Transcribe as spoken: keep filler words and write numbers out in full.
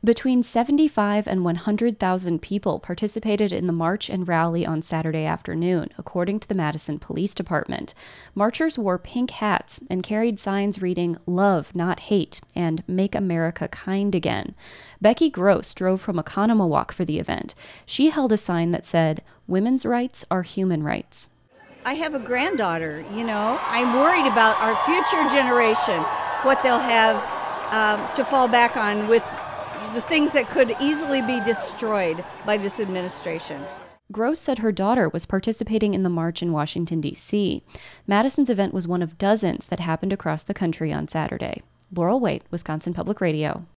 Between seventy-five and one hundred thousand people participated in the march and rally on Saturday afternoon, according to the Madison Police Department. Marchers wore pink hats and carried signs reading, "Love, not hate," and "Make America kind again." Becky Gross drove from Oconomowoc for the event. She held a sign that said, "Women's rights are human rights." I have a granddaughter, you know. I'm worried about our future generation, what they'll have um, to fall back on with the things that could easily be destroyed by this administration. Gross said her daughter was participating in the march in Washington, D C Madison's event was one of dozens that happened across the country on Saturday. Laurel Waite, Wisconsin Public Radio.